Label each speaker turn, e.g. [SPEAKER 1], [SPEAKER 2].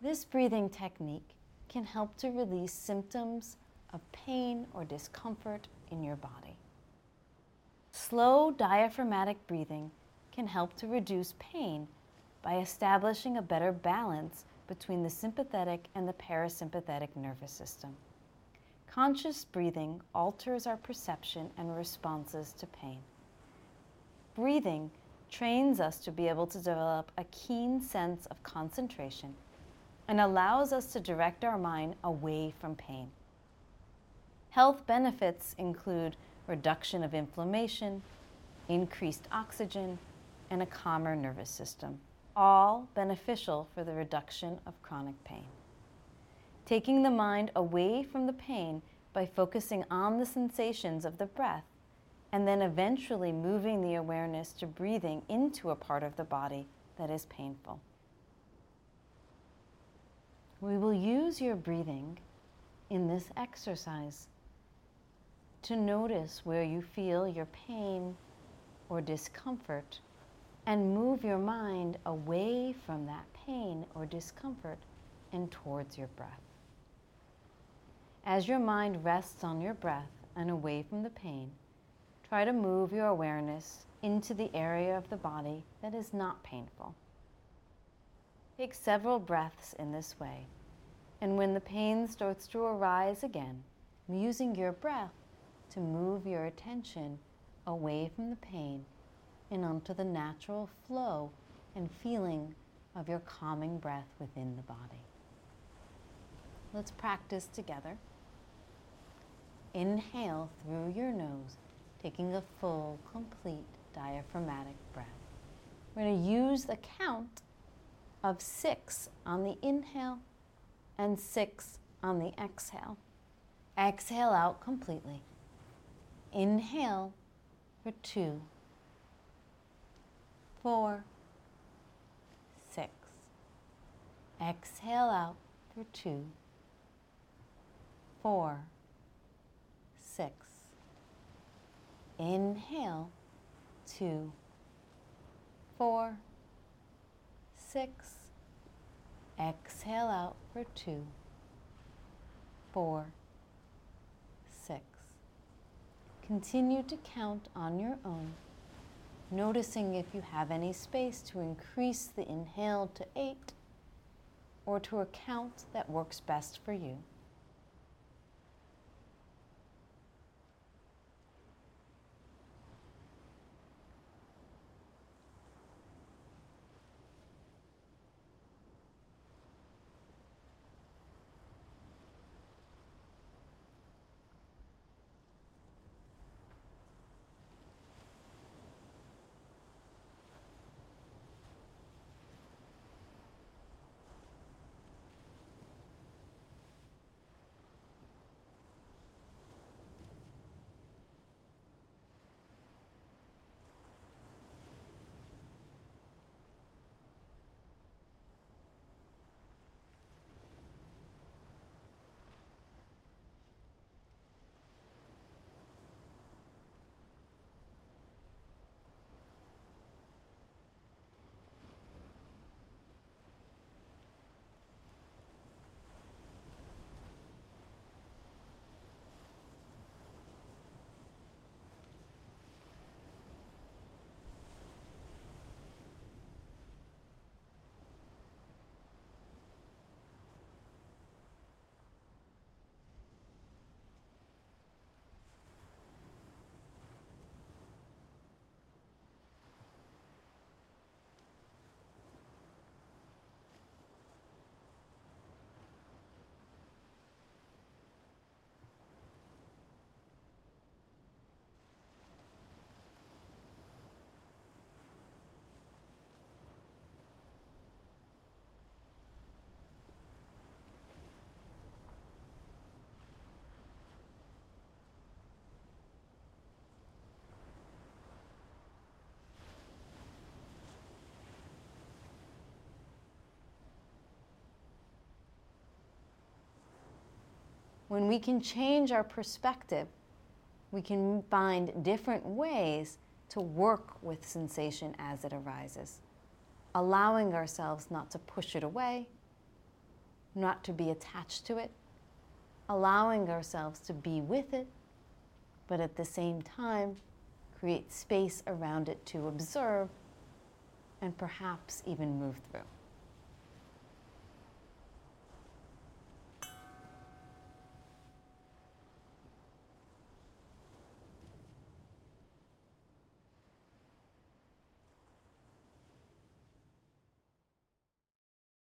[SPEAKER 1] This breathing technique can help to release symptoms of pain or discomfort in your body. Slow diaphragmatic breathing can help to reduce pain by establishing a better balance between the sympathetic and the parasympathetic nervous system. Conscious breathing alters our perception and responses to pain. Breathing trains us to be able to develop a keen sense of concentration and allows us to direct our mind away from pain. Health benefits include reduction of inflammation, increased oxygen, and a calmer nervous system, all beneficial for the reduction of chronic pain. Taking the mind away from the pain by focusing on the sensations of the breath, and then eventually moving the awareness to breathing into a part of the body that is painful. We will use your breathing in this exercise to notice where you feel your pain or discomfort and move your mind away from that pain or discomfort and towards your breath. As your mind rests on your breath and away from the pain, try to move your awareness into the area of the body that is not painful. Take several breaths in this way, and when the pain starts to arise again, using your breath to move your attention away from the pain and onto the natural flow and feeling of your calming breath within the body. Let's practice together. Inhale through your nose, taking a full, complete diaphragmatic breath. We're going to use the count of 6 on the inhale and 6 on the exhale. Exhale out completely. Inhale for 2, 4, 6. Exhale out for 2, 4, 6. Inhale, 2, 4, 6. Exhale out for 2, 4, 6. Continue to count on your own, noticing if you have any space to increase the inhale to 8 or to a count that works best for you. When we can change our perspective, we can find different ways to work with sensation as it arises, allowing ourselves not to push it away, not to be attached to it, allowing ourselves to be with it, but at the same time, create space around it to observe and perhaps even move through.